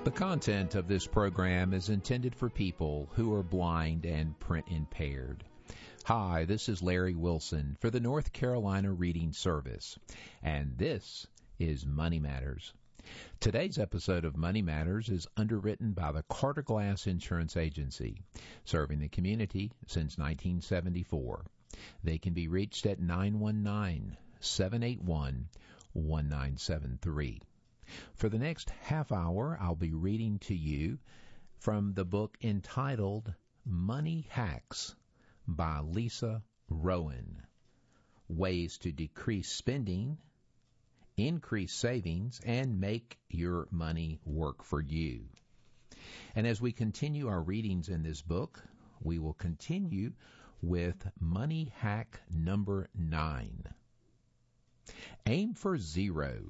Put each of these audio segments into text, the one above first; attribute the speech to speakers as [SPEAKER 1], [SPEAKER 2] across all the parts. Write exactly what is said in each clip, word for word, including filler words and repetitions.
[SPEAKER 1] The content of this program is intended for people who are blind and print impaired. Hi, this is Larry Wilson for the North Carolina Reading Service, and this is Money Matters. Today's episode of Money Matters is underwritten by the Carter Glass Insurance Agency, serving the community since nineteen seventy-four. They can be reached at nine one nine, seven eight one, one nine seven three. For the next half hour, I'll be reading to you from the book entitled Money Hacks by Lisa Rowan. Ways to decrease spending, increase savings, and make your money work for you. And as we continue our readings in this book, we will continue with Money Hack number nine. Aim for zero.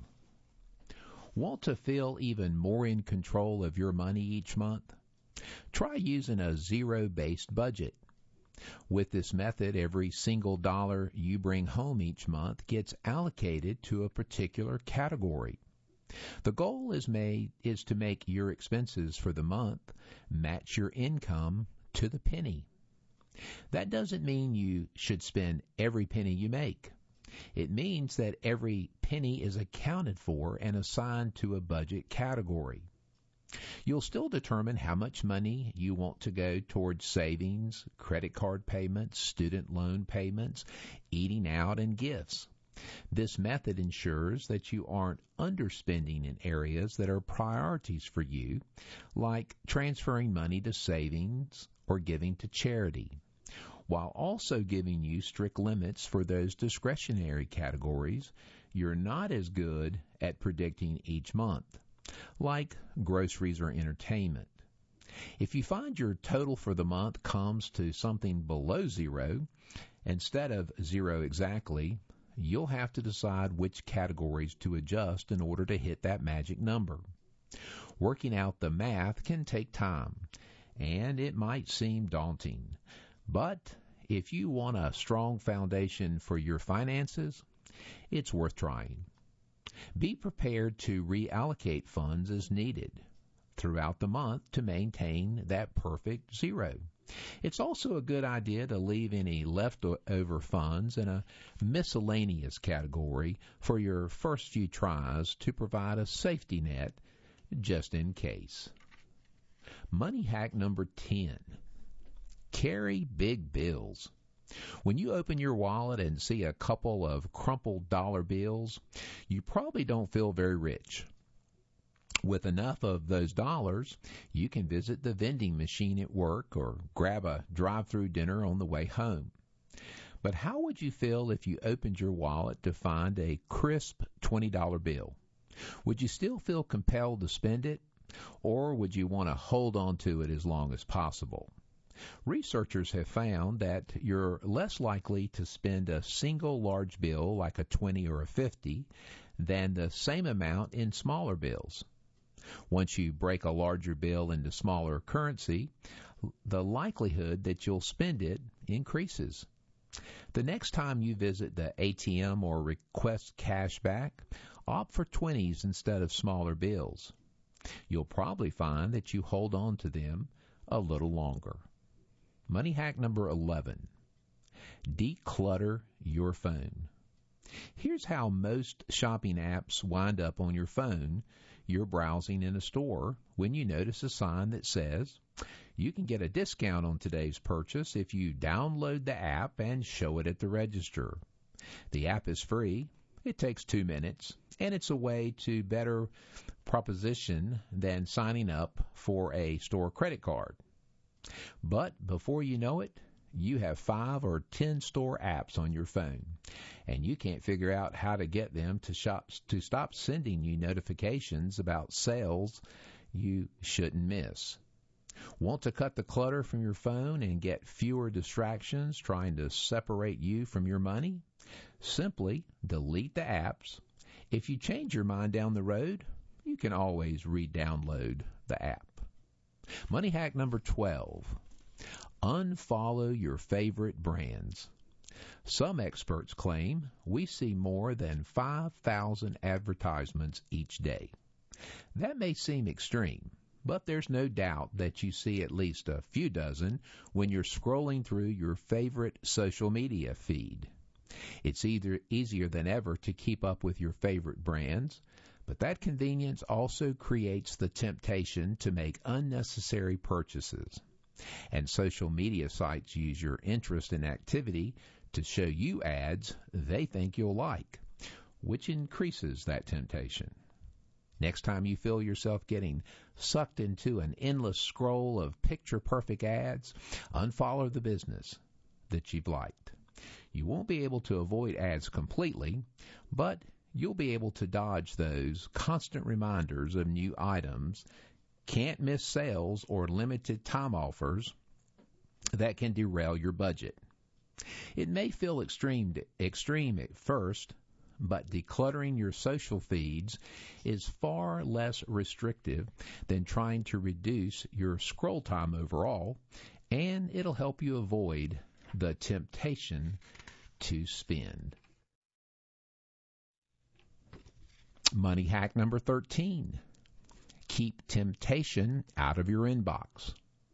[SPEAKER 1] Want to feel even more in control of your money each month? Try using a zero-based budget. With this method, every single dollar you bring home each month gets allocated to a particular category. The goal is made is to make your expenses for the month match your income to the penny. That doesn't mean you should spend every penny you make. It means that every penny is accounted for and assigned to a budget category. You'll still determine how much money you want to go towards savings, credit card payments, student loan payments, eating out, and gifts. This method ensures that you aren't underspending in areas that are priorities for you, like transferring money to savings or giving to charity, while also giving you strict limits for those discretionary categories you're not as good at predicting each month, like groceries or entertainment. If you find your total for the month comes to something below zero, instead of zero exactly, you'll have to decide which categories to adjust in order to hit that magic number. Working out the math can take time, and it might seem daunting. But if you want a strong foundation for your finances, it's worth trying. Be prepared to reallocate funds as needed throughout the month to maintain that perfect zero. It's also a good idea to leave any leftover funds in a miscellaneous category for your first few tries to provide a safety net just in case. Money hack number ten. Carry big bills. When you open your wallet and see a couple of crumpled dollar bills, you probably don't feel very rich. With enough of those dollars, you can visit the vending machine at work or grab a drive-through dinner on the way home. But how would you feel if you opened your wallet to find a crisp twenty dollar bill? Would you still feel compelled to spend it, or would you want to hold on to it as long as possible? Researchers have found that you're less likely to spend a single large bill like a twenty or a fifty than the same amount in smaller bills. Once you break a larger bill into smaller currency, the likelihood that you'll spend it increases. The next time you visit the A T M or request cash back, opt for twenties instead of smaller bills. You'll probably find that you hold on to them a little longer. Money hack number eleven. Declutter your phone. Here's how most shopping apps wind up on your phone. You're browsing in a store when you notice a sign that says, you can get a discount on today's purchase if you download the app and show it at the register. The app is free. It takes two minutes, and it's a way to better proposition than signing up for a store credit card. But before you know it, you have five or ten store apps on your phone, and you can't figure out how to get them to shop to stop sending you notifications about sales you shouldn't miss. Want to cut the clutter from your phone and get fewer distractions trying to separate you from your money? Simply delete the apps. If you change your mind down the road, you can always re-download the app. Money hack number twelve. Unfollow your favorite brands. Some experts claim we see more than five thousand advertisements each day. That may seem extreme, but there's no doubt that you see at least a few dozen when you're scrolling through your favorite social media feed. It's either easier than ever to keep up with your favorite brands, but that convenience also creates the temptation to make unnecessary purchases. And social media sites use your interest and activity to show you ads they think you'll like, which increases that temptation. Next time you feel yourself getting sucked into an endless scroll of picture-perfect ads, unfollow the business that you've liked. You won't be able to avoid ads completely, but you'll be able to dodge those constant reminders of new items, can't miss sales, or limited time offers that can derail your budget. It may feel extreme, extreme at first, but decluttering your social feeds is far less restrictive than trying to reduce your scroll time overall, and it'll help you avoid the temptation to spend. Money hack number thirteen. Keep temptation out of your inbox.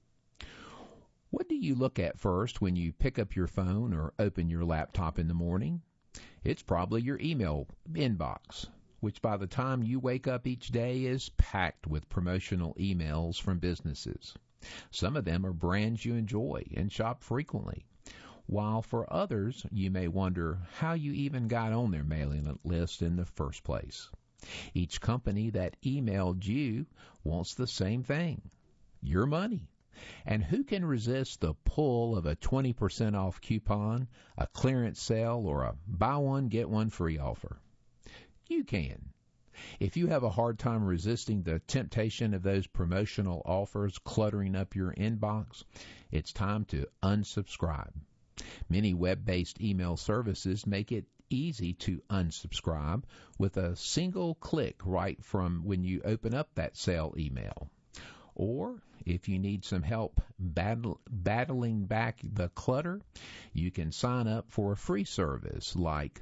[SPEAKER 1] What do you look at first when you pick up your phone or open your laptop in the morning? It's probably your email inbox, which by the time you wake up each day is packed with promotional emails from businesses. Some of them are brands you enjoy and shop frequently, while for others you may wonder how you even got on their mailing list in the first place. Each company that emailed you wants the same thing, your money. And who can resist the pull of a twenty percent off coupon, a clearance sale, or a buy one, get one free offer? You can. If you have a hard time resisting the temptation of those promotional offers cluttering up your inbox, it's time to unsubscribe. Many web-based email services make it easy to unsubscribe with a single click right from when you open up that sale email. Or if you need some help battle, battling back the clutter, you can sign up for a free service like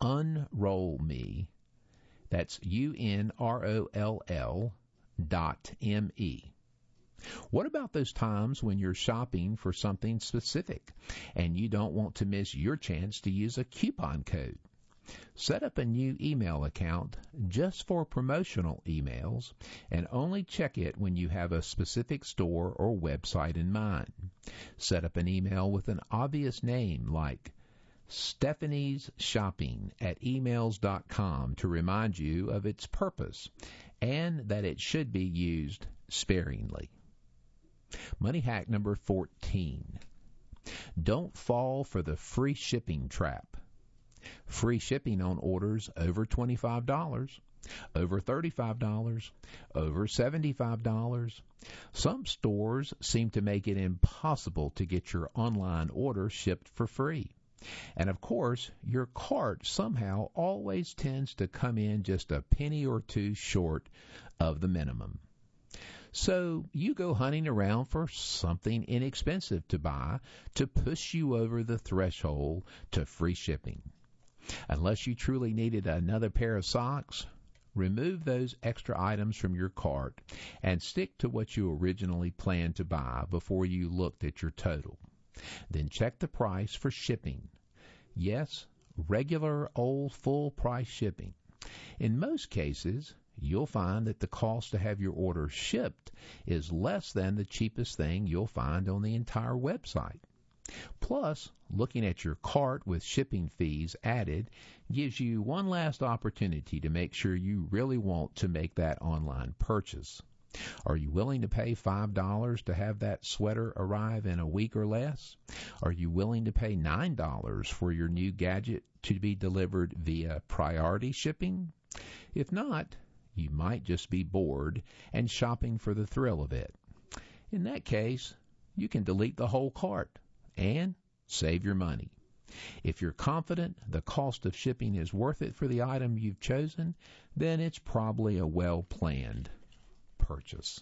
[SPEAKER 1] Unroll Me. That's U N R O L L dot M E. What about those times when you're shopping for something specific and you don't want to miss your chance to use a coupon code? Set up a new email account just for promotional emails and only check it when you have a specific store or website in mind. Set up an email with an obvious name like Stephanie's Shopping at emails dot com to remind you of its purpose and that it should be used sparingly. Money hack number fourteen. Don't fall for the free shipping trap. Free shipping on orders over twenty-five dollars, over thirty-five dollars, over seventy-five dollars. Some stores seem to make it impossible to get your online order shipped for free. And of course, your cart somehow always tends to come in just a penny or two short of the minimum. So you go hunting around for something inexpensive to buy to push you over the threshold to free shipping. Unless you truly needed another pair of socks, remove those extra items from your cart and stick to what you originally planned to buy before you looked at your total. Then check the price for shipping. Yes, regular old full price shipping. In most cases, you'll find that the cost to have your order shipped is less than the cheapest thing you'll find on the entire website. Plus, looking at your cart with shipping fees added gives you one last opportunity to make sure you really want to make that online purchase. Are you willing to pay five dollars to have that sweater arrive in a week or less? Are you willing to pay nine dollars for your new gadget to be delivered via priority shipping? If not, you might just be bored and shopping for the thrill of it. In that case, you can delete the whole cart and save your money. If you're confident the cost of shipping is worth it for the item you've chosen, then it's probably a well-planned purchase.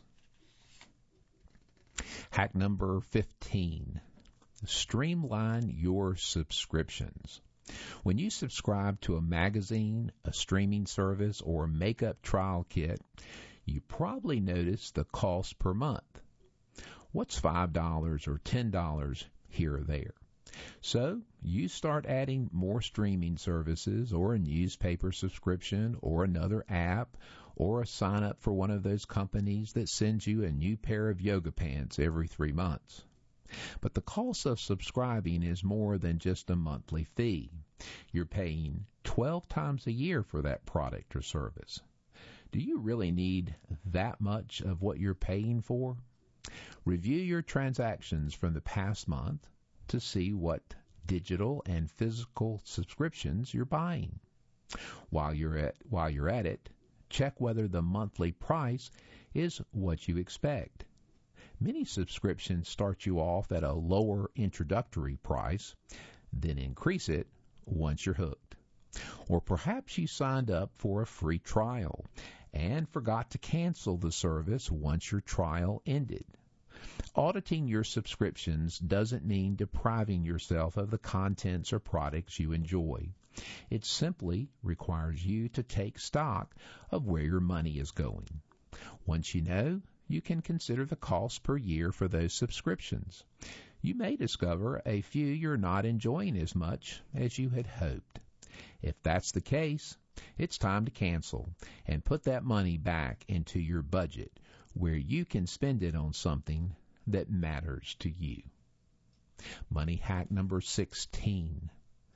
[SPEAKER 1] Hack number fifteen. Streamline your subscriptions. When you subscribe to a magazine, a streaming service, or a makeup trial kit, You probably notice the cost per month. What's five dollars or ten dollars here or there? So you start adding more streaming services or a newspaper subscription or another app or a sign up for one of those companies that sends you a new pair of yoga pants every three months. But the cost of subscribing is more than just a monthly fee. You're paying twelve times a year for that product or service. Do you really need that much of what you're paying for? Review your transactions from the past month to see what digital and physical subscriptions you're buying. While you're at while you're at it, check whether the monthly price is what you expect. Many subscriptions start you off at a lower introductory price, then increase it once you're hooked. Or perhaps you signed up for a free trial and forgot to cancel the service once your trial ended. Auditing your subscriptions doesn't mean depriving yourself of the contents or products you enjoy. It simply requires you to take stock of where your money is going. Once you know, you can consider the cost per year for those subscriptions. You may discover a few you're not enjoying as much as you had hoped. If that's the case, it's time to cancel and put that money back into your budget where you can spend it on something that matters to you. Money hack number sixteen.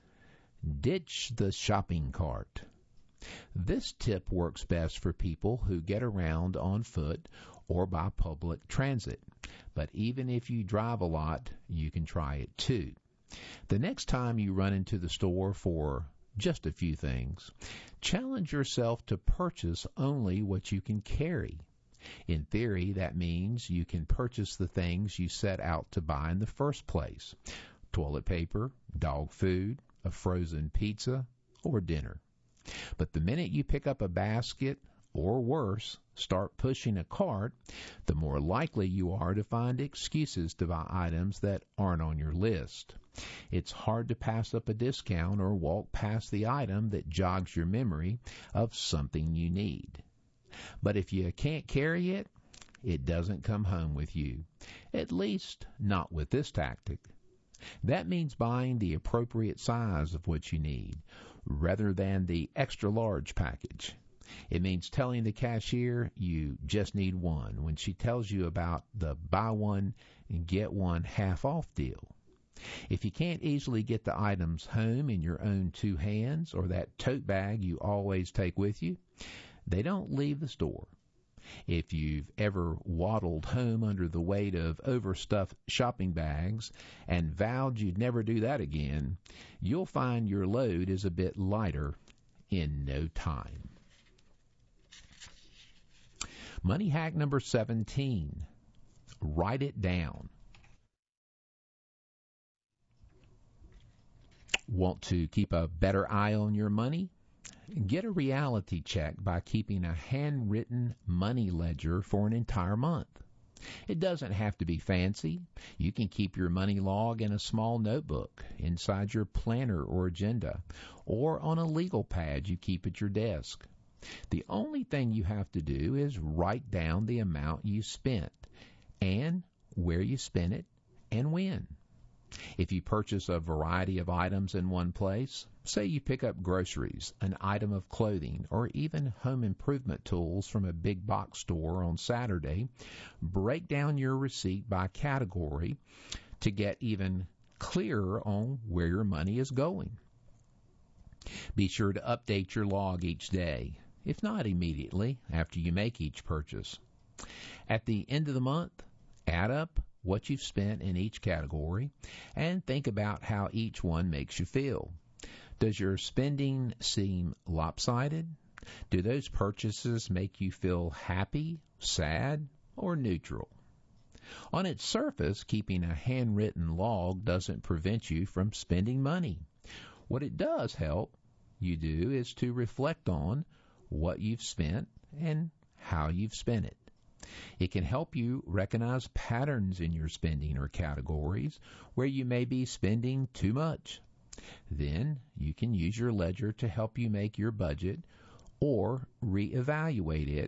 [SPEAKER 1] Ditch the shopping cart. This tip works best for people who get around on foot or by public transit. But even if you drive a lot, you can try it too. The next time you run into the store for just a few things, challenge yourself to purchase only what you can carry. In theory, that means you can purchase the things you set out to buy in the first place: toilet paper, dog food, a frozen pizza, or dinner. But the minute you pick up a basket, or worse, start pushing a cart, the more likely you are to find excuses to buy items that aren't on your list. It's hard to pass up a discount or walk past the item that jogs your memory of something you need. But if you can't carry it, it doesn't come home with you, at least not with this tactic. That means buying the appropriate size of what you need, rather than the extra large package. It means telling the cashier you just need one when she tells you about the buy one and get one half off deal. If you can't easily get the items home in your own two hands or that tote bag you always take with you, they don't leave the store. If you've ever waddled home under the weight of overstuffed shopping bags and vowed you'd never do that again, you'll find your load is a bit lighter in no time. Money hack number seventeen. Write it down. Want to keep a better eye on your money? Get a reality check by keeping a handwritten money ledger for an entire month. It doesn't have to be fancy. You can keep your money log in a small notebook, inside your planner or agenda, or on a legal pad you keep at your desk. The only thing you have to do is write down the amount you spent and where you spent it and when. If you purchase a variety of items in one place, say you pick up groceries, an item of clothing, or even home improvement tools from a big box store on Saturday, break down your receipt by category to get even clearer on where your money is going. Be sure to update your log each day, if not immediately after you make each purchase. At the end of the month, add up what you've spent in each category and think about how each one makes you feel. Does your spending seem lopsided? Do those purchases make you feel happy, sad, or neutral? On its surface, keeping a handwritten log doesn't prevent you from spending money. What it does help you do is to reflect on what you've spent and how you've spent it. It can help you recognize patterns in your spending or categories where you may be spending too much. Then you can use your ledger to help you make your budget or reevaluate it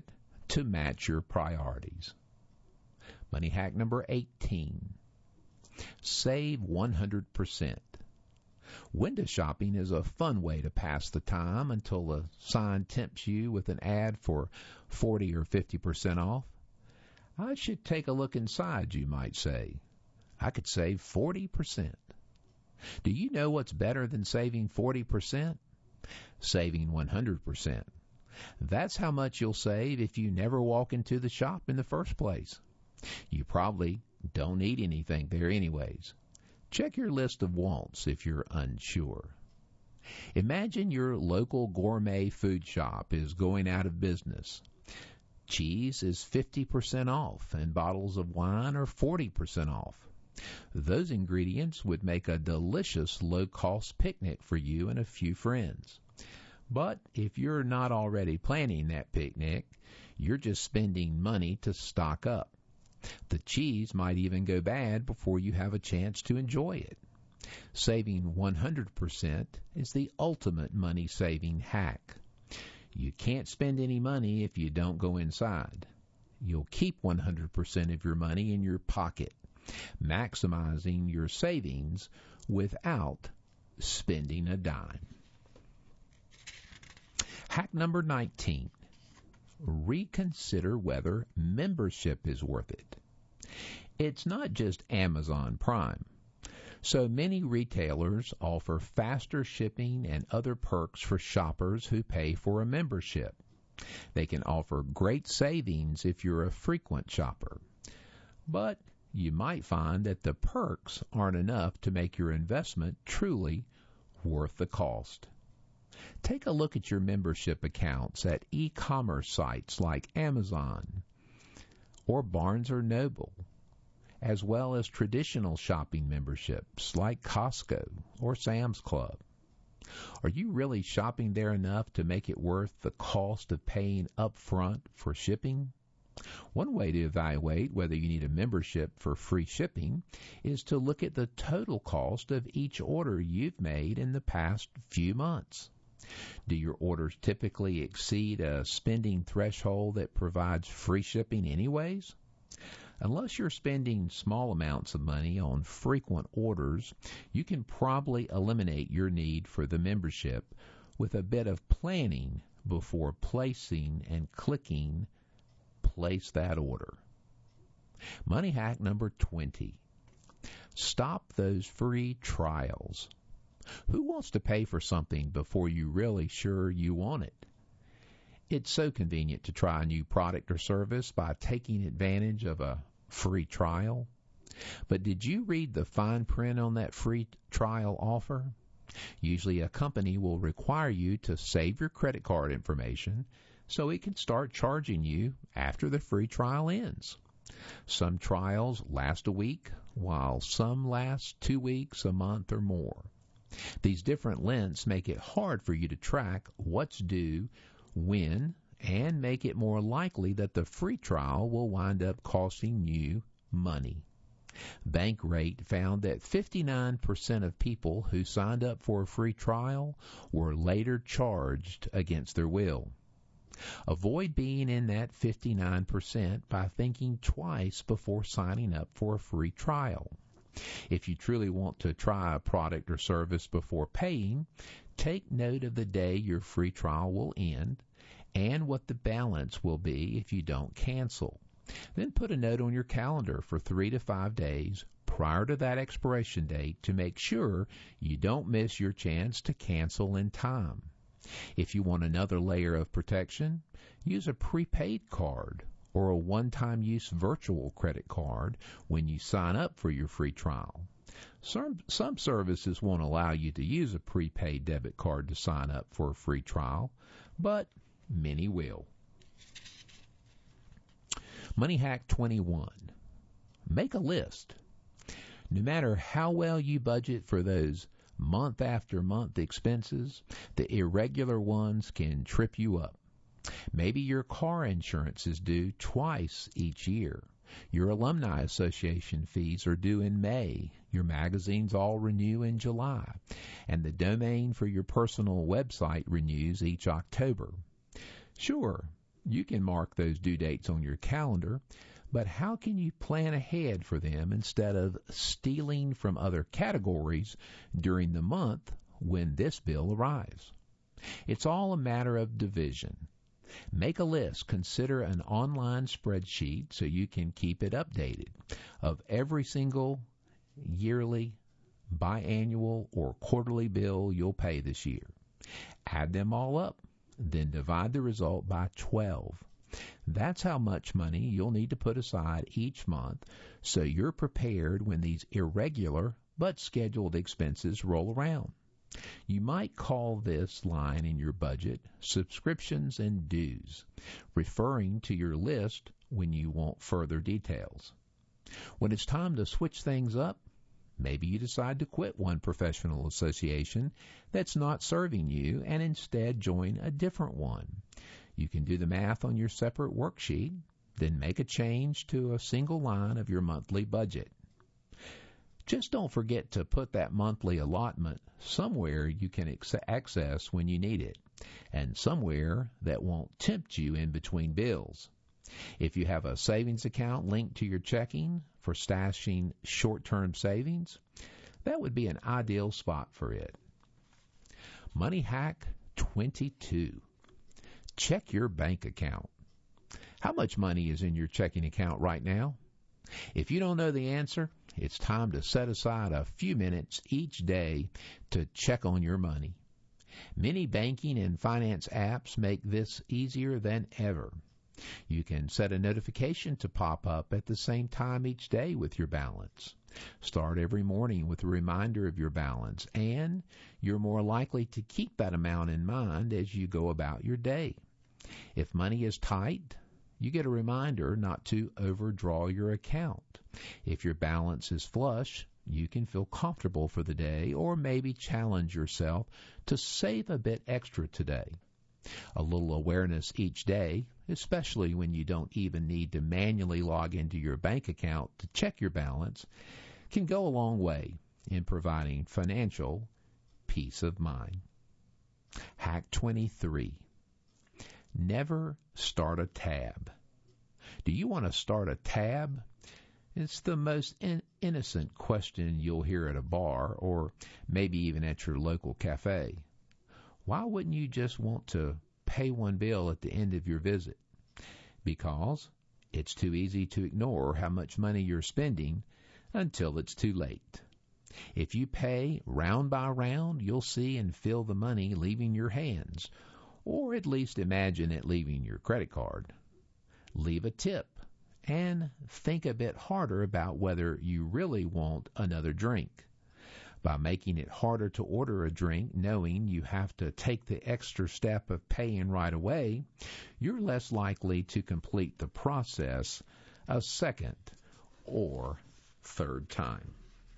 [SPEAKER 1] to match your priorities. Money hack number eighteen. Save one hundred percent. Window shopping is a fun way to pass the time until a sign tempts you with an ad for forty or fifty percent off. I should take a look inside, you might say. I could save forty percent. Do you know what's better than saving forty percent? Saving one hundred percent. That's how much you'll save if you never walk into the shop in the first place. You probably don't need anything there anyways. Check your list of wants if you're unsure. Imagine your local gourmet food shop is going out of business. Cheese is fifty percent off and bottles of wine are forty percent off. Those ingredients would make a delicious low-cost picnic for you and a few friends. But if you're not already planning that picnic, you're just spending money to stock up. The cheese might even go bad before you have a chance to enjoy it. Saving one hundred percent is the ultimate money-saving hack. You can't spend any money if you don't go inside. You'll keep one hundred percent of your money in your pocket, maximizing your savings without spending a dime. Hack number nineteen. Reconsider whether membership is worth it. It's not just Amazon Prime. So many retailers offer faster shipping and other perks for shoppers who pay for a membership. They can offer great savings if you're a frequent shopper. But you might find that the perks aren't enough to make your investment truly worth the cost. Take a look at your membership accounts at e-commerce sites like Amazon or Barnes or Noble, as well as traditional shopping memberships like Costco or Sam's Club. Are you really shopping there enough to make it worth the cost of paying up front for shipping? One way to evaluate whether you need a membership for free shipping is to look at the total cost of each order you've made in the past few months. Do your orders typically exceed a spending threshold that provides free shipping anyways? Unless you're spending small amounts of money on frequent orders, you can probably eliminate your need for the membership with a bit of planning before placing and clicking place that order. Money hack number twenty. Stop those free trials. Who wants to pay for something before you're really sure you want it? It's so convenient to try a new product or service by taking advantage of a free trial. But did you read the fine print on that free trial offer? Usually a company will require you to save your credit card information so it can start charging you after the free trial ends. Some trials last a week, while some last two weeks, a month, or more. These different lengths make it hard for you to track what's due, when, and make it more likely that the free trial will wind up costing you money. Bankrate found that fifty-nine percent of people who signed up for a free trial were later charged against their will. Avoid being in that fifty-nine percent by thinking twice before signing up for a free trial. If you truly want to try a product or service before paying, take note of the day your free trial will end and what the balance will be if you don't cancel. Then put a note on your calendar for three to five days prior to that expiration date to make sure you don't miss your chance to cancel in time. If you want another layer of protection, use a prepaid card or a one-time use virtual credit card when you sign up for your free trial. Some, some services won't allow you to use a prepaid debit card to sign up for a free trial, but many will. Money hack twenty-one. Make a list. No matter how well you budget for those month after month expenses, the irregular ones can trip you up. Maybe your car insurance is due twice each year. Your alumni association fees are due in May. Your magazines all renew in July. And the domain for your personal website renews each October. Sure, You can mark those due dates on your calendar, but how can you plan ahead for them instead of stealing from other categories during the month when this bill arrives? It's all a matter of division. Make a list, consider an online spreadsheet so you can keep it updated of every single yearly, biannual, or quarterly bill you'll pay this year. Add them all up, then divide the result by twelve. That's how much money you'll need to put aside each month so you're prepared when these irregular but scheduled expenses roll around. You might call this line in your budget subscriptions and dues, referring to your list when you want further details. When it's time to switch things up, maybe you decide to quit one professional association that's not serving you and instead join a different one. You can do the math on your separate worksheet, then make a change to a single line of your monthly budget. Just don't forget to put that monthly allotment somewhere you can ex- access when you need it, and somewhere that won't tempt you in between bills. If you have a savings account linked to your checking for stashing short-term savings, that would be an ideal spot for it. Money hack twenty-two. Check your bank account. How much money is in your checking account right now? If you don't know the answer, it's time to set aside a few minutes each day to check on your money. Many banking and finance apps make this easier than ever. You can set a notification to pop up at the same time each day with your balance. Start every morning with a reminder of your balance, and you're more likely to keep that amount in mind as you go about your day. If money is tight, you get a reminder not to overdraw your account. If your balance is flush, you can feel comfortable for the day or maybe challenge yourself to save a bit extra today. A little awareness each day, especially when you don't even need to manually log into your bank account to check your balance, can go a long way in providing financial peace of mind. Hack twenty-three. Never start a tab. Do you want to start a tab? It's the most in- innocent question you'll hear at a bar or maybe even at your local cafe. Why wouldn't you just want to pay one bill at the end of your visit? Because it's too easy to ignore how much money you're spending until it's too late. If you pay round by round, you'll see and feel the money leaving your hands, or at least imagine it leaving your credit card. Leave a tip and think a bit harder about whether you really want another drink. By making it harder to order a drink, knowing you have to take the extra step of paying right away, you're less likely to complete the process a second or third time.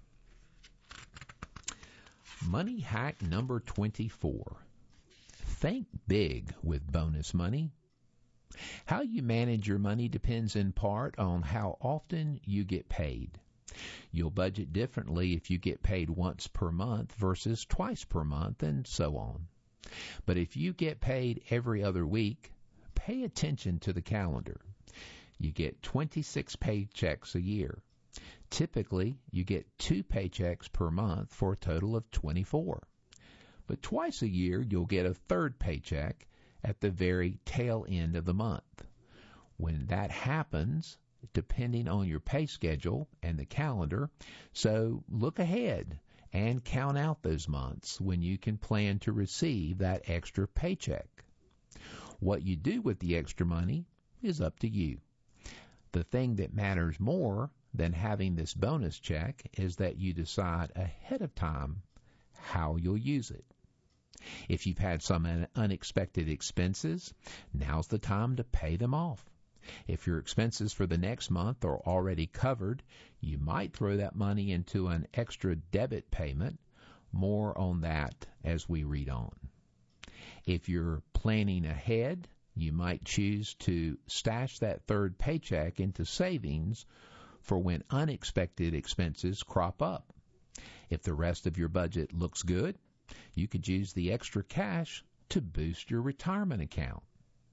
[SPEAKER 1] Money hack number twenty-four. Think big with bonus money. How you manage your money depends in part on how often you get paid. You'll budget differently if you get paid once per month versus twice per month, and so on. But if you get paid every other week, pay attention to the calendar. You get twenty-six paychecks a year. Typically, you get two paychecks per month for a total of twenty-four. But twice a year, you'll get a third paycheck at the very tail end of the month. When that happens, depending on your pay schedule and the calendar, so look ahead and count out those months when you can plan to receive that extra paycheck. What you do with the extra money is up to you. The thing that matters more than having this bonus check is that you decide ahead of time how you'll use it. If you've had some unexpected expenses, now's the time to pay them off. If your expenses for the next month are already covered, you might throw that money into an extra debit payment. More on that as we read on. If you're planning ahead, you might choose to stash that third paycheck into savings for when unexpected expenses crop up. If the rest of your budget looks good, you could use the extra cash to boost your retirement account.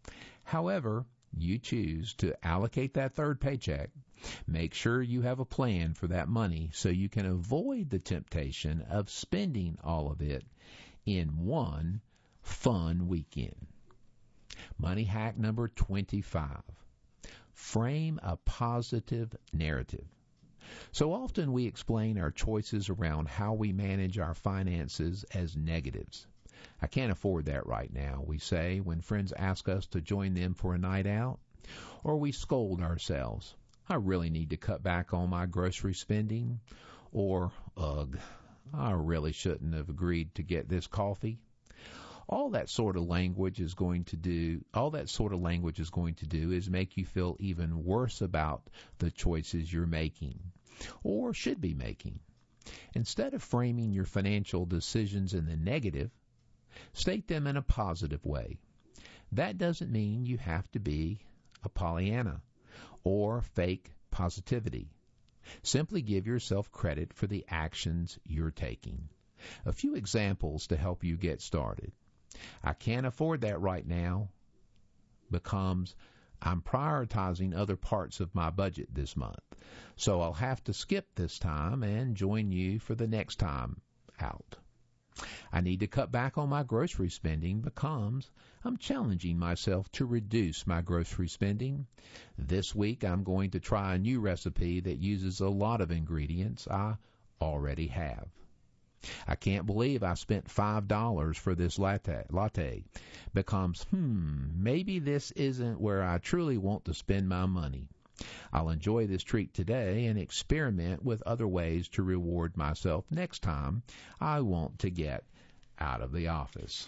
[SPEAKER 1] However you choose to allocate that third paycheck, make sure you have a plan for that money so you can avoid the temptation of spending all of it in one fun weekend. Money hack number twenty-five. Frame a positive narrative. So often we explain our choices around how we manage our finances as negatives. I can't afford that right now, we say when friends ask us to join them for a night out, or we scold ourselves. I really need to cut back on my grocery spending, or, ugh, I really shouldn't have agreed to get this coffee. All that sort of language is going to do, all that sort of language is going to do is make you feel even worse about the choices you're making, or should be making. Instead of framing your financial decisions in the negative, state them in a positive way. That doesn't mean you have to be a Pollyanna or fake positivity. Simply give yourself credit for the actions you're taking. A few examples to help you get started. I can't afford that right now becomes I'm prioritizing other parts of my budget this month, so I'll have to skip this time and join you for the next time out. I need to cut back on my grocery spending becomes I'm challenging myself to reduce my grocery spending. This week I'm going to try a new recipe that uses a lot of ingredients I already have. I can't believe I spent five dollars for this latte. Latte becomes, hmm, maybe this isn't where I truly want to spend my money. I'll enjoy this treat today and experiment with other ways to reward myself next time I want to get out of the office.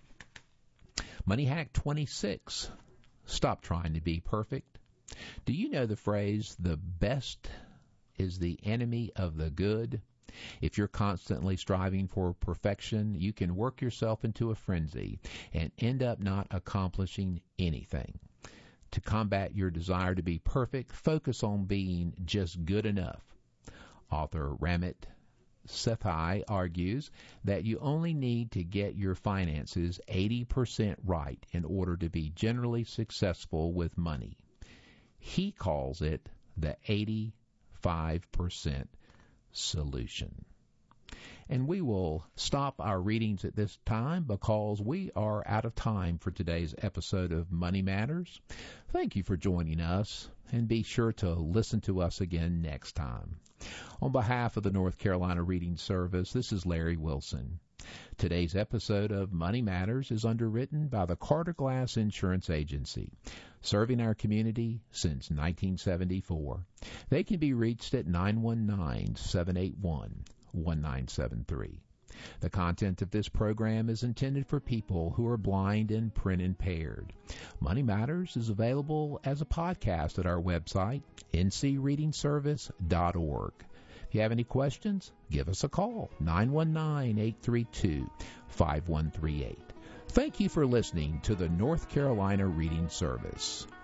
[SPEAKER 1] Money hack twenty-six. Stop trying to be perfect. Do you know the phrase, the best is the enemy of the good? If you're constantly striving for perfection, you can work yourself into a frenzy and end up not accomplishing anything. To combat your desire to be perfect, focus on being just good enough. Author Ramit Sethi argues that you only need to get your finances eighty percent right in order to be generally successful with money. He calls it the eighty-five percent solution. And we will stop our readings at this time because we are out of time for today's episode of Money Matters. Thank you for joining us, and be sure to listen to us again next time. On behalf of the North Carolina Reading Service, this is Larry Wilson. Today's episode of Money Matters is underwritten by the Carter Glass Insurance Agency, serving our community since nineteen seventy-four. They can be reached at nine one nine, seven eight one, one nine seven three. The content of this program is intended for people who are blind and print impaired. Money Matters is available as a podcast at our website, n c reading service dot org. If you have any questions, give us a call, nine one nine, eight three two, five one three eight. Thank you for listening to the North Carolina Reading Service.